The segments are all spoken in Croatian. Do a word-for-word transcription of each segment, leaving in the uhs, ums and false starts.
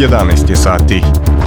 jedanaest je sati.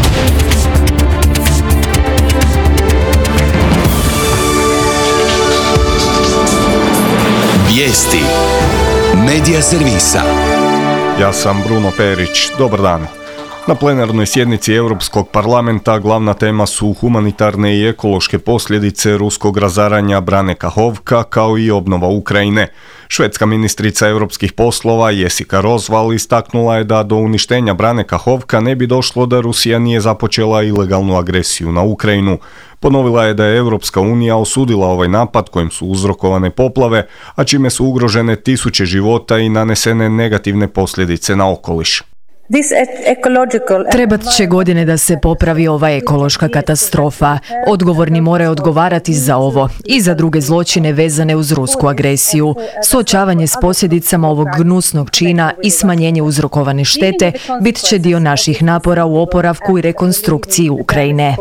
Vijesti Medija servisa. Ja sam Bruno Perić. Dobar dan. Na plenarnoj sjednici Europskog parlamenta glavna tema su humanitarne i ekološke posljedice ruskog razaranja Brane Kahovka kao i obnova Ukrajine. Švedska ministrica europskih poslova Jessica Roswall istaknula je da do uništenja Brane Kahovka ne bi došlo da Rusija nije započela ilegalnu agresiju na Ukrajinu. Ponovila je da je Europska unija osudila ovaj napad kojim su uzrokovane poplave, a čime su ugrožene tisuće života i nanesene negativne posljedice na okoliš. Trebat će godine da se popravi ova ekološka katastrofa. Odgovorni moraju odgovarati za ovo i za druge zločine vezane uz rusku agresiju. Suočavanje s posljedicama ovog gnusnog čina i smanjenje uzrokovane štete bit će dio naših napora u oporavku i rekonstrukciji Ukrajine.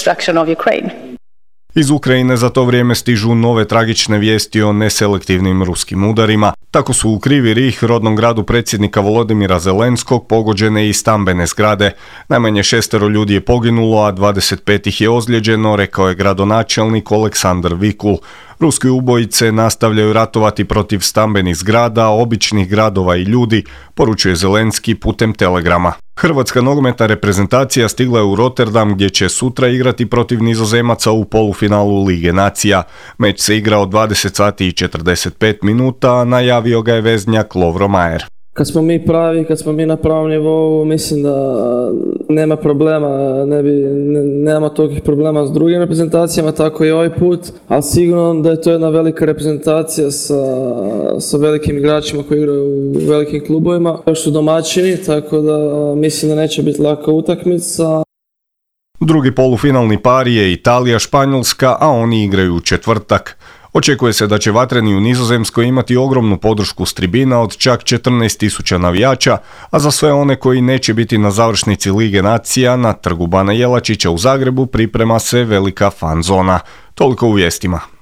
Iz Ukrajine za to vrijeme stižu nove tragične vijesti o neselektivnim ruskim udarima. Tako su u Krivi Rih, rodnom gradu predsjednika Volodimira Zelenskog, pogođene i stambene zgrade. Najmanje šestero ljudi je poginulo, a dvadeset pet ih je ozlijeđeno, rekao je gradonačelnik Oleksandar Vikul. Ruski ubojice nastavljaju ratovati protiv stambenih zgrada, običnih gradova i ljudi, poručuje Zelenski putem telegrama. Hrvatska nogometna reprezentacija stigla je u Rotterdam gdje će sutra igrati protiv Nizozemaca u polufinalu Lige nacija. Meč se igra od dvadeset sati i četrdeset pet minuta, a najavio ga je veznjak Lovro Majer. Kad smo mi pravi, kad smo mi na pravom nivou, mislim da nema problema, ne bi, ne, nemamo tolikih problema s drugim reprezentacijama, tako i ovaj put, ali sigurno da je to jedna velika reprezentacija sa, sa velikim igračima koji igraju u velikim klubovima. Još su domaćini, tako da mislim da neće biti laka utakmica. Drugi polufinalni par je Italija-Španjolska, a oni igraju u četvrtak. Očekuje se da će vatreni u Nizozemskoj imati ogromnu podršku s tribina od čak četrnaest tisuća navijača, a za sve one koji neće biti na završnici Lige nacija na trgu Bana Jelačića u Zagrebu priprema se velika fan zona. Toliko u vijestima.